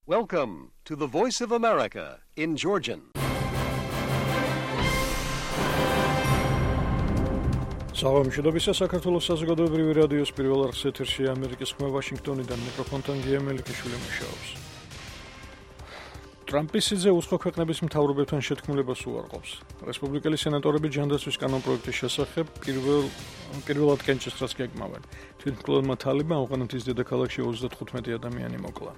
Welcome to the Voice of America in Georgian. Salam, შედობისა საქართველოს საზოგადოებრივი რადიოს პირველ არხის ეთერში ამერიკის ხმა ვაშინგტონიდან მიკროფონთან გია მელიქიშვილი მუშაობს. ტრამპისიძე უცხო ქვეყნების მთავრობებთან შეთქმულებას უარყოფს. რესპუბლიკელი სენატორები ჯანდაცვის კანონპროექტის შესახებ პირველად კენჭისყრას გეგმავენ. თვითმკვლელმა თალებმა ავღანეთის დედაქალაქში 35 ადამიანი მოკლა.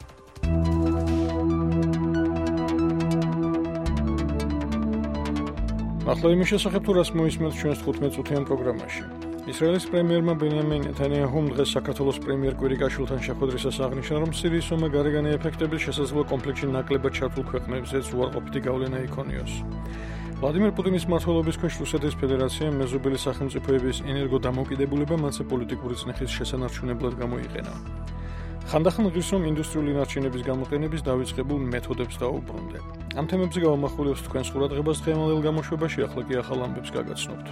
ახლა იმის შესახებ თუ რას მოისმენთ ჩვენს 15 წუთიან პროგრამაში. ისრაელის პრემიერმა ბენიამინ ნეტანიაჰუმ დღეს საქართველოს პრემიერ კვირიკაშვილთან შეხვედრისას აღნიშნა, რომ სირიის ომმა გარეგანი ეფექტების შესაძლო კონფლიქტში ნაკლებად ჩართულ ქვეყნებზეც უარყოფითი გავლენა იქონიოს. ვლადიმერ პუტინის მმართველობის ქვეშ რუსეთის ფედერაციამ მეზობელი სახელმწიფოების ენერგოდამოკიდებულება მათზე პოლიტიკური წნეხის შესანარჩუნებლად გამოიყენა. ხანდახან ღირს რომ ინდუსტრიული ნარჩენების გამოყენების დავიწყებულ მეთოდებს დაუბრუნდე. ამ თემებზე გავამახვილებთ თქვენს ყურადღებას დღევანდელ გამოშვებაში, ახლა კი ახალ ამბებს გაგაცნობთ.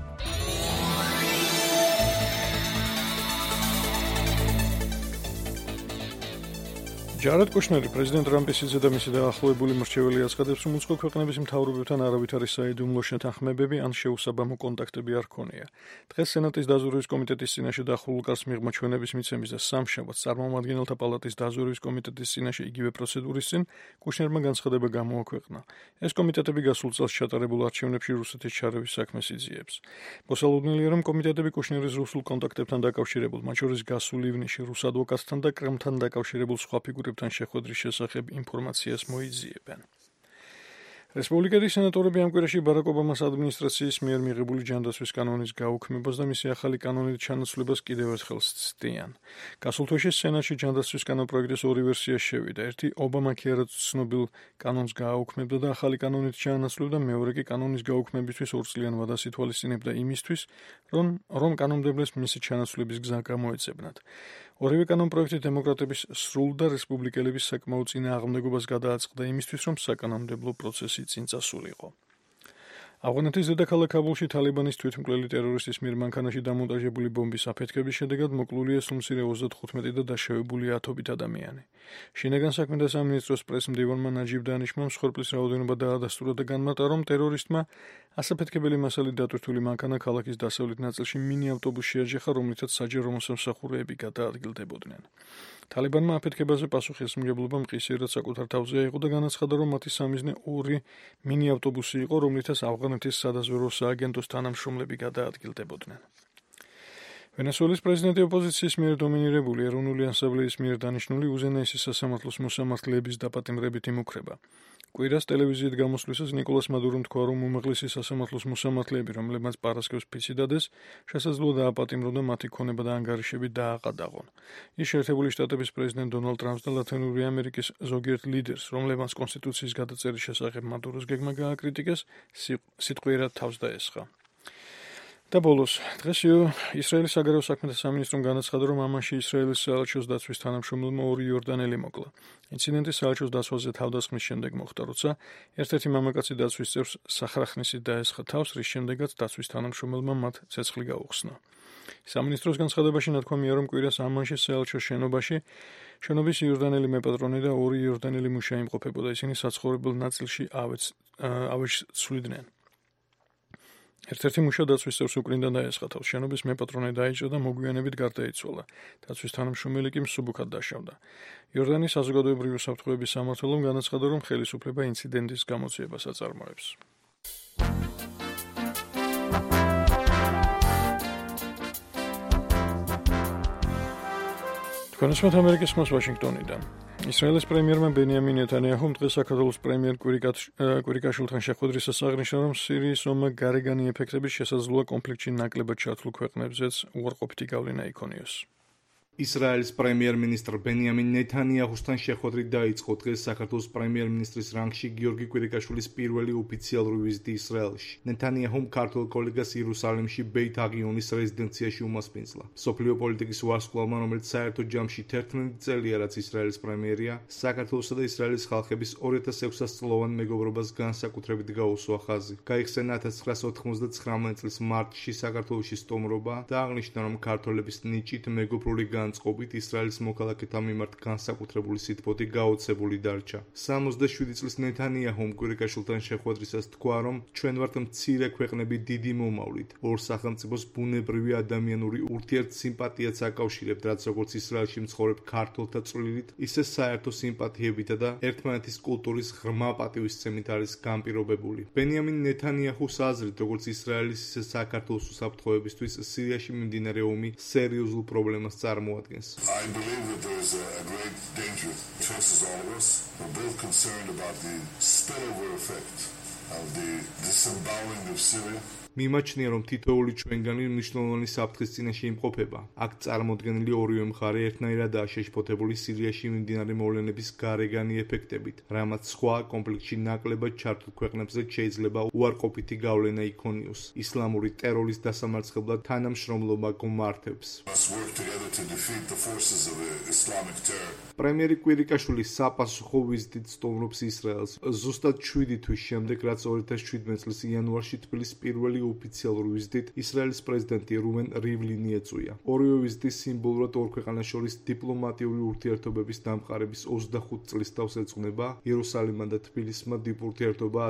ჯარედ კუშნერი პრეზიდენტ ტრამპისიძე და მისი დაახლოებული მრჩეველი აცხადებს, რომ უცხო ქვეყნების მთავრობებთან არავით არის საიდუმლო შეთანხმებები ან შეუსაბამო კონტაქტები არ ქონია. დღეს სენატის დაზვერვის კომიტეტის წინაშე დახურულ კარს მიღმა ჩვენების მიცემის და სამშაბათ წარმომადგენელთა პალატის დაზვერვის კომიტეტის წინაშე იგივე პროცედურის წინ კუშნერმა განცხადება გამოაქვეყნა. ეს კომიტეტები გასულ წელს ჩატარებულ არჩევნებში რუსეთის ჩარევის საქმეს იძიებს. მოსალოდნელია, რომ კომიტეტები კუშნერის რუსულ კონტაქტებთან დაკავშირებულ, მათ შორის გასულ ივნისში რუს ადვოკატთან და კრემლთან დაკავშირებულ სხვა ფიგურებთან შეხვედრის შესახებ ინფორმაციას მოიძიებენ. რესპუბლიკელი სენატორები ამ კვირაში ბარაკ ობამას ადმინისტრაციის მიერ მიღებული ჯანდაცვის კანონის გაუქმებას და მისი ახალი კანონით ჩანაცვლებას კიდევ ერთხელ ცდიან. გასულ თვეში სენატში ჯანდაცვის კანონპროექტის ორი ვერსია შევიდა. ერთი ობამაქერად ცნობილ კანონს გააუქმებდა და ახალი კანონით ჩაანაცვლებდა, მეორე კი კანონის გაუქმებისთვის 2 წლიან ვადას ითვალისწინებდა იმისთვის, რომ კანონმდებლებს მისი ჩანაცვლების გზა გამოეცებინათ. ორივე კანონპროექტი დემოკრატების სრულ და რესპუბლიკელების საკმაო წინააღმდეგობას გადააწყდა იმისთვის, რომ საკანონმდებლო პროცესი წინ წასულიყო. ავღანეთის დედაქალაქ კაბულში თალიბანის თვითმკვლელი ტერორისტის მიერ მანქანაში დამონტაჟებული ბომბის აფეთქების შედეგად მოკლულია სულ მცირე 35 და დაშავებულია 10 ადამიანი. შინაგან საქმეთა სამინისტროს პრეს-მდივანმა ნაჯიბ დანიშმა, მსხვერპლის რაოდენობა დაადასტურა და განმარტა, რომ ტერორისტმა ასაფეთქებელი მასალით დატვირთული მანქანა ქალაქის დასავლეთ ნაწილში მინი ავტობუსში აჯახა, რომლითაც საჯარო მოსამსახურეები გადაადგილდებოდნენ. თალიბანმა აფეთქებაზე პასუხისმგებლობა მყისიერად საკუთარ თავზე აიღო და განაცხადა, რომ მათი სამიზნე 2 მინი ავტობუსი იყო, რომლითაც ავღანეთის სადაზვერვო სააგენტოს თანამშრომლები გადაადგილდებოდნენ. ვენესუელის პრეზიდენტი ოპოზიციის მიერ დომინირებული ეროვნული ასამბლეის მიერ დანიშნული უზენაესი სასამართლოს მოსამართლეების დაპატიმრებით იმუქრება. კვირას ტელევიზიით გამოსვლისას ნიკოლას მადურომ თქვა, რომ უმაღლესი სასამართლოს მოსამართლეები, რომლებმაც პარასკევს ფიცი დადეს, შესაძლოა დააპატიმრონ და მათი ქონება და ანგარიშები დააყადაღონ. ის შეერთებული შტატების პრეზიდენტ დონალდ ტრამპს და ლათინური ამერიკის ზოგიერთ ლიდერს, რომლებმაც კონსტიტუციის გადაწერის შესახებ მადუროს გეგმა გააკრიტიკეს, სიტყვიერად თავს დაესხა. და ბოლოს, დღეს ისრაელის საგარეო საქმეთა სამინისტრომ განაცხადა, რომ ამაში ისრაელის საელჩოს დაცვის თანამშრომელმა 2 იორდანელი მოკლა. ინციდენტი საელჩოს დაცვაზე თავდასხმის შემდეგ მოხდა, როცა ერთ-ერთი მამაკაცი დაცვის წევრს სახრაχνისით დაესხა თავს, რის შემდეგაც დაცვის თანამშრომელმა მათ ცეცხლი გაუხსნა. სამინისტროს განცხადებაში ნათქვამია, რომ კვირას ამანში საელჩოს შენობის იორდანელი მეპატრონე და 2 იორდანელი მუშა იმყოფებოდა. ისინი საცხოვრებელ ნაწილში ავეჯს ცვლიდნენ. ერთ-ერთი მუშა დაცვის წევრს უკრინდა დაესხა თავს, შენობის მეპატრონე დაიჭრა და მოგვიანებით გარდაიცვალა. დაცვის თანამშრომელი კი მსუბუქად დაშავდა. იორდანის საზოგადოებრივი უსაფრთხოების სამმართველომ განაცხადა, რომ ხელისუფლება ინციდენტის გამოძიებას აწარმოებს. თქვენსმეთ ამერიკის ხმას ვაშინგტონიდან. ისრაელის პრემიერმა ბენიამინ ნეტანიაჰუმ დღეს საქართველოს პრემიერ კვირიკაშვილთან შეხვედრისას აღნიშნა, რომ სირიის ომმა გარეგანი ეფექტების შესაძლოა კონფლიქტში ნაკლებად ჩართულ ქვეყნებზეც უარყოფითი გავლენა იქონიოს. ისრაელის პრემიერ-მინისტრ ბენიამინ ნეთანიაჰუსთან შეხვედრით დაიწყო დღეს საქართველოს პრემიერ-მინისტრის რანგში გიორგი კვირიკაშვილის პირველი ოფიციალური ვიზიტი ისრაელში. ნეთანიაჰუმ ქართველ კოლეგას იერუსალიმში ბეით აგიონის რეზიდენციაში უმასპინძლა. მსოფლიო პოლიტიკის ვარსკვლავმა, რომელიც საერთო ჯამში 11 წელია, რაც ისრაელის პრემიერია, საქართველოსა და ისრაელის ხალხების 2600 წლოვან მეგობრობას განსაკუთრებით გაუსვა ხაზი. გაიხსენა 1999 წლის მარტში საქართველოში სტუმრობა და აღნიშნა, რომ ქართველების ნიჭით მეგობრული განწყობით ისრაელის მოქალაქეთა მიმართ განსაკუთრებული სითბოთი გაოცებული დარჩა. 67 წლის ნეთანიაჰუმ კვირიკაშვილთან შეხვედრისას თქვა, რომ ჩვენ ვართ მცირე ქვეყნები დიდი მომავლით. ორ სახელმწიფოს ბუნებრივი ადამიანური ურთიერთსიმპათიაც აკავშირებთ, რაც როგორც ისრაელში მცხოვრებ ქართველთა წვლილით, ისე საერთო სიმპათიებითა და ერთმანეთის კულტურის ღრმა პატივისცემით არის განპირობებული. ბენიამინ ნეთანიაჰუს აზრით, როგორც ისრაელის, ისე საქართველოს უსაფრთხოებისთვის სირიაში მიმდინარე ომი სერიოზულ პრობლემას წარმოადგენს. I believe that there is a great danger faces all of us. We're both concerned about the spillover effect of the disemboweling of Syria. მიმაჩნია, რომ თითოეული ჩვენგანი მნიშვნელოვანი საფრთხის წინაშე იმყოფება. აქ წარმოდგენილი ორივე მხარე ერთნაირადაა შეშფოთებული სირიაში მიმდინარე მოვლენების გარეგანი ეფექტებით, რამაც სხვა კონფლიქტში ნაკლებად ჩართულ ქვეყნებზე შეიძლება უარყოფითი გავლენა იქონიოს. ისლამური ტერორის დასამარცხებლად თანამშრომლობა გმართებს. პრემიერი კვირიკაშვილი საპასუხო ვიზიტით სტუმრობს ისრაელს. ზუსტად 7 თვის შემდეგ, რაც 2017 წლის იანვარში თბილისის პირველი ოფიციალური ვიზიტით ისრაელის პრეზიდენტი რუვენ რივლინი ეწვია. ორივე ვიზიტი სიმბოლურად ორ ქვეყანას შორის დიპლომატიური ურთიერთობების დამყარების 25 წლის თავს ეძღვნება. იერუსალიმმა და თბილისმა ურთიერთობა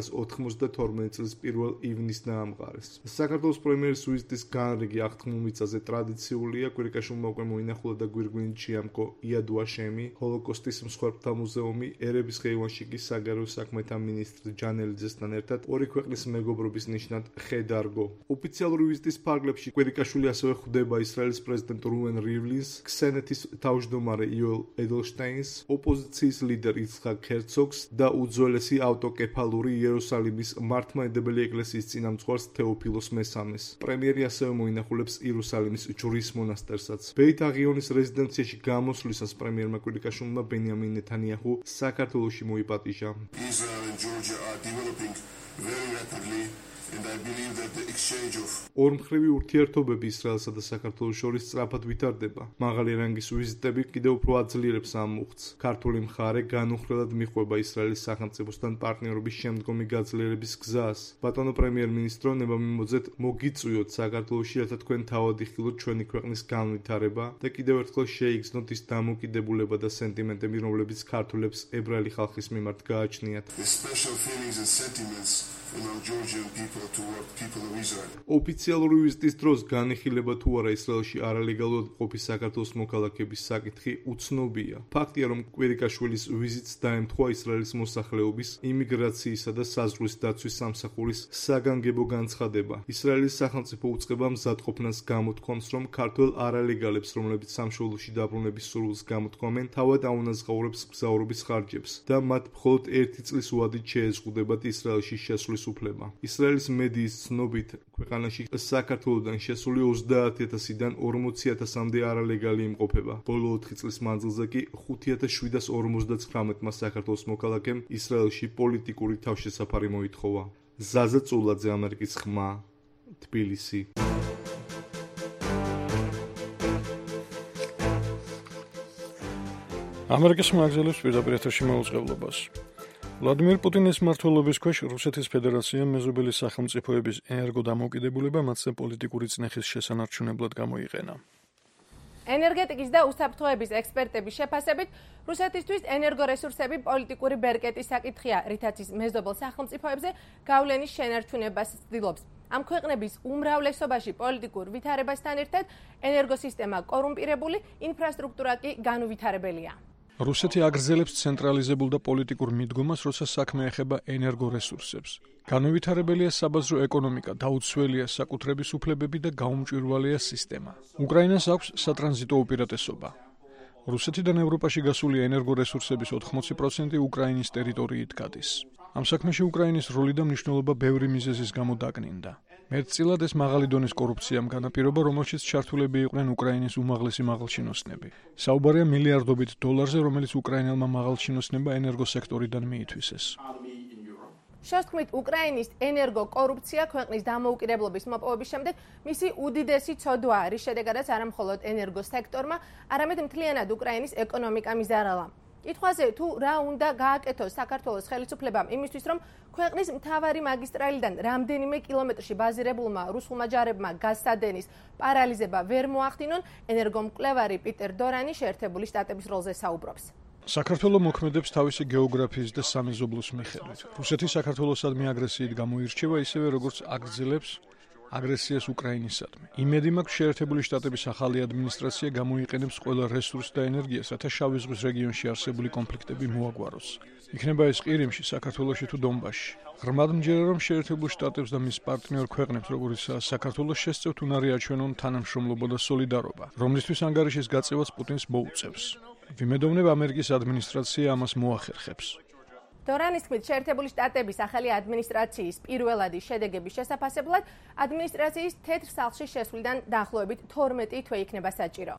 1992 წლის 1 ივნისს დაამყარეს. საქართველოს პრემიერის ვიზიტის განრიგი აღთქმულ მიწაზე ტრადიციულია. კვირიკაშვილმა უკვე მოინახულა და გვირგვინით შეამკო იად ვაშემი, ჰოლოკოსტის მსხვერპლთა მუზეუმი, ერების ხეივანში კი საგარეო საქმეთა მინისტრი ჯანელიძესთან ერთად ორი ქვეყნის მეგობრობის ნიშნად ხედარგო. ოფიციალური ვიზიტის ფარგლებში კვირიკაშვილი ასევე ხვდება ისრაელის პრეზიდენტ რუვენ რივლინს, ქსენეთის თავმჯდომარე იოელ ედელშტაინს, ოპოზიციის ლიდერ იცხაკ ჰერცოგს და უძველესი ავტოკეფალური იერუსალიმის მართლმადიდებელი ეკლესიის წინამძღვარს თეოფილოს მესამეს. პრემიერი ასევე მოინახულებს იერუსალიმის ჯვრის მონასტერსაც. ბeit აღიონის რეზიდენციაში გამოსვლისას პრემიერმა კვირიკაშვილმა ბენიამინ ნეთანიაჰუ საქართველოში მოიპატიჟა. Israel and Georgia are developing very rapidly. And I believe that the exchange of ორმხრივი ურთიერთობები ისრაელსა და საქართველოს შორის სწრაფად ვითარდება. მაღალი რანგის ვიზიტები კიდევ უფრო აძლიერებს ამ მუხტს. ქართული მხარე განუხრელად მიჰყვება ისრაელის სახელმწიფოსთან პარტნიორობის შემდგომი გაძლიერების გზას. ბატონო პრემიერ-მინისტრო, ნება მიმოძეთ მოგიწვიოთ საქართველოში, რათა თქვენ თავად იხილოთ ჩვენი ქვეყნის განვითარება და კიდევ ერთხელ შეიგრძნოთ ის დამოკიდებულება და სენტიმენტები, რომლებიც ქართველებს ებრაელი ხალხის მიმართ გააჩნიათ. the special feelings and sentiments among Georgian people toward people of Israel. ოფიციალური ვიზიტის დროს განიხილება თუ არა ისრაელში არალეგალურად ყოფი საქართველოს მოქალაქების საკითხი უცნობია. ფაქტია, რომ კვირიკაშვილის ვიზიტს დაემთხვა ისრაელის მოსახლეობის იმიგრაციისა და საზღვრის დაცვის სამსახურის საგანგებო განცხადება. ისრაელის სახელმწიფო უწყება მზადყოფნას გამოთქვამს, რომ ქართველ არალეგალებს, რომლებიც სამშობლოში დაბრუნების სურვილს გამოთქვამენ, თავად აუნაზღაურებს მგზავრობის ხარჯებს და მათ მხოლოდ 1 წლის ვადით შეეზღუდებათ ისრაელში შესვლის უფლება. ისრაელის მედიის ცნობით, ქვეყანაში საქართველოდან შესული 30,000-დან 40,000-მდე არალეგალი იმყოფება. ბოლო 4 წლის მანძილზე კი 5,759-მა საქართველოს მოქალაქემ ისრაელში პოლიტიკური თავშესაფარი მოითხოვა. ზაზა წულაძე, ამერიკის ხმა, თბილისი. ამერიკის ხმა აგზელებს პირდაპირ ეთერში მოუწყებლობას. ვლადიმერ პუტინის მმართველობის ქვეშ რუსეთის ფედერაციამ მეზობელი სახელმწიფოების ენერგოდამოუკიდებულება მათზე პოლიტიკური წნეხის შესანარჩუნებლად გამოიყენა. ენერგეტიკის და უსაფრთხოების ექსპერტების შეფასებით, რუსეთისთვის ენერგორესურსები პოლიტიკური ბერკეტის საკითხია, რითაც ის მეზობელ სახელმწიფოებზე გავლენის შენარჩუნებას ცდილობს. ამ ქვეყნების უმრავლესობაში პოლიტიკურ ვითარებასთან ერთად ენერგოსისტემა კორუმპირებული, ინფრასტრუქტურა კი განუვითარებელია. რუსეთი აგრძელებს ცენტრალიზებულ და პოლიტიკურ მიდგომას, როცა საქმე ეხება ენერგორესურსებს. განუვითარებელია საბაზრო ეკონომიკა, დაუცველია საკუთრების უფლებები და გაუმჭვირვალეა სისტემა. უკრაინას აქვს სატრანზიტო უპირატესობა. რუსეთიდან ევროპაში გასული ენერგორესურსების 80% უკრაინის ტერიტორიით გადის. ამ საქმეში უკრაინის როლი და მნიშვნელობა ბევრი მიზეზის გამო დაკნინდა. მეტწილად ეს მაღალი დონის კორუფციამ განაპირობა, რომელშიც ჩართულები იყვნენ უკრაინის უმაღლესი მაღალჩინოსნები. საუბარია მილიარდობით დოლარზე, რომელიც უკრაინელმა მაღალჩინოსნებმა ენერგოსექტორიდან მიითვისეს. შოს თქმით, უკრაინის ენერგოკორუფცია ქვეყნის დამოუკიდებლობის მოპოვების შემდეგ მისი უდიდესი ცოდვაა, რის შედეგადაც არა მხოლოდ ენერგოსექტორმა, არამედ მთლიანად უკრაინის ეკონომიკამ იზარალა. კითხვაზე თუ რა უნდა გააკეთოს საქართველოს ხელისუფლებამ იმისთვის, რომ ქვეყნის მთავარი მაგისტრალიდან რამდენიმე კილომეტრში ბაზირებულმა რუსულმა ჯარებმა გასადენის პარალიზება ვერ მოახდინონ, ენერგომკვლევარი პიტერ დორანი შეერთებული შტატების როლზე საუბრობს. საქართველო მოქმედებს თავისი გეოგრაფიის და სამეზობლოს მიხედვით. რუსეთი საქართველოსადმი აგრესიით გამოირჩევა, ისევე როგორც აგრძელებს აგრესიას უკრაინისადმი. იმედი მაქვს, შეერთებული შტატების ახალი ადმინისტრაცია გამოიყენებს ყველა რესურსს და ენერგიას, რათა შავი ზღვის რეგიონში არსებული კონფლიქტები მოაგვაროს. იქნება ეს ყირიმში, საქართველოში თუ დონბასში. ღრმად მჯერა, რომ შეერთებულ შტატებს და მის პარტნიორ ქვეყნებს, როგორიცაა საქართველოს, შესწევთ უნარი აჩვენონ თანამშრომლობა და სოლიდარობა, რომლისთვის ანგარიშის გაწევაც პუტინს მოუწევს. ვიმედოვნებ, ამერიკის ადმინისტრაცია ამას მოახერხებს. დორანის თქმით, შეერთებული შტატების ახალი ადმინისტრაციის პირველადი შედეგების შესაფასებლად ადმინისტრაციის თეთრ სახლში შესვლიდან დაახლოებით 12 თვე იქნება საჭირო.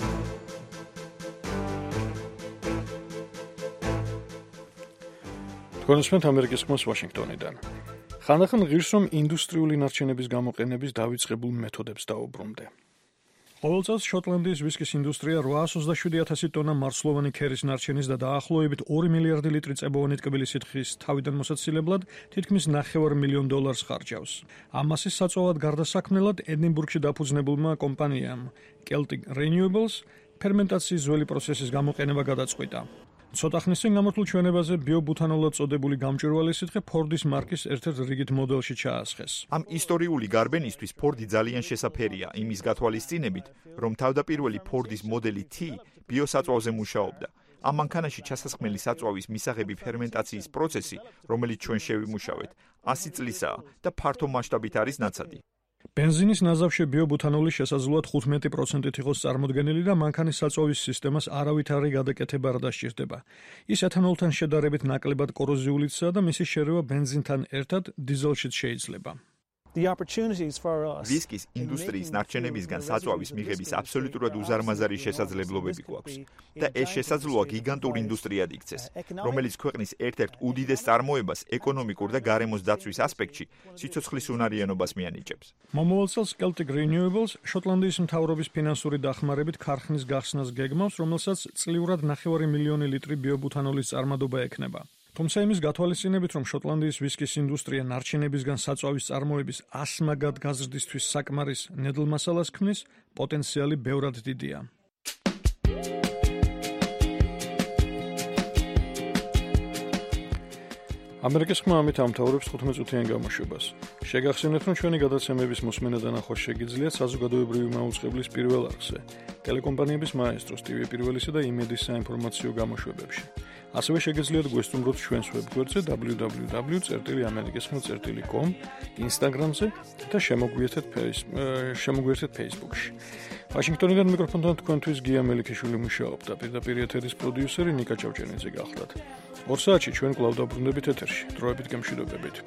თქვენს ამერიკის ხმას ვაშინგტონიდან. ხანდახან ღირს, რომ ინდუსტრიული ნარჩენების გამოყენების დავიწყებულ მეთოდებს დაუბრუნდე. ყოველ წელს შოტლანდიის ვისკის ინდუსტრია 827,000 ტონა მარცვლოვანი ქერის ნარჩენის და დაახლოებით 2 მილიარდი ლიტრი წებოვანი ტკბილი სითხის თავიდან მოსაცილებლად თითქმის $900,000 ხარჯავს. ამ მასის საწვავად გარდასაქმნელად ედინბურგში დაფუძნებულმა კომპანიამ Celtic Renewables ფერმენტაციის ძველი პროცესის გამოყენება გადაწყვიტა. ცოტა ხნის წინ გამართულ ჩვენებაზე ბიობუთანოლად წოდებული გამჭვირვალე სითხე Ford-ის მარკის ერთ-ერთ რიგით მოდელში ჩაასხეს. ამ ისტორიული გარბენისთვის Ford-ი ძალიან შესაფერია, იმის გათვალისწინებით, რომ თავდაპირველი Ford-ის მოდელი T ბიოსაწვავზე მუშაობდა. ამ მანქანაში ჩასასხმელი საწვავის მისაღები ფერმენტაციის პროცესი, რომელიც ჩვენ შევიმუშავეთ, 100 წლისაა და ფართო მასშტაბით არის ნაცადი. ბენზინის ნაზავში ბიობუთანოლი შესაძლოა 15%-ით იყოს წარმოდგენილი და მანქანის საწვავის სისტემას არავითარი გადაკეთება არ დასჭირდება. ის ეთანოლთან შედარებით ნაკლებად კოროზიულიცაა და მისი შერევა ბენზინთან ერთად დიზელშიც შეიძლება. ვისკის ინდუსტრიის ნარჩენებისგან საწვავის მიღების აბსოლუტურად უზარმაზარი შესაძლებლობები გვაქვს და ეს შესაძლოა გიგანტურ ინდუსტრიად იქცეს, რომელიც ქვეყნის ერთ-ერთ უდიდეს წარმოებას ეკონომიკურ და გარემოს დაცვის ასპექტში სიცოცხლის უნარიანობას მიანიჭებს. მომავალ წელს Celtic Renewables შოტლანდიის მთავრობის ფინანსური დახმარებით ქარხნის გახსნას გეგმავს, რომელსაც წლიურად 9 მილიონი ლიტრი ბიობუთანოლის წარმადობა ექნება. თუმცა იმის გათვალისწინებით, რომ შოტლანდიის ვისკის ინდუსტრია ნარჩენებისგან საწვავის წარმოების 100 მაგად გაზრდისთვის საკმარის ნედლ მასალას ქმნის, პოტენციალი ბევრად დიდია. ამერიკის ხმა ამით ამთავრებს 15 წუთიან გამოშვებას. შეგახსენებთ, რომ ჩვენი გადაცემების მოსმენა და ნახვა შეგიძლიათ საზოგადოებრივი მაუწყებლის პირველ არხზე, ტელეკომპანიების მაესტროს, TV პირველისა და იმედის საინფორმაციო გამოშვებებში. ასევე შეგიძლიათ გვესტუმროთ ჩვენს ვებგვერდზე www.amerikaskhma.com, Instagram-ზე და შემოგვიერთეთ Facebook-ში. ვაშინგტონიდან მიკროფონთან თქვენთვის გია მელიქიშვილი მუშაობდა, პირდაპირ ეთერის პროდიუსერი ნიკა ჭავჭენიძე გახლდათ. 2 საათში ჩვენ კვლავ დაბრუნდებით ეთერში. დროებით გემშვიდობებით.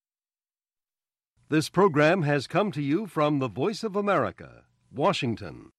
This program has come to you from the Voice of America, Washington.